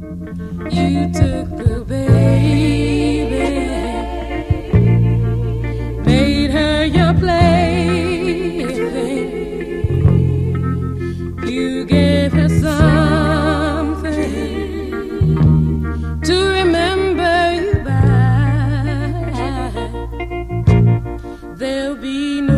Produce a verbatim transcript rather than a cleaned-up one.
You took the baby, made her your plaything. You gave her something to remember you by. There'll be no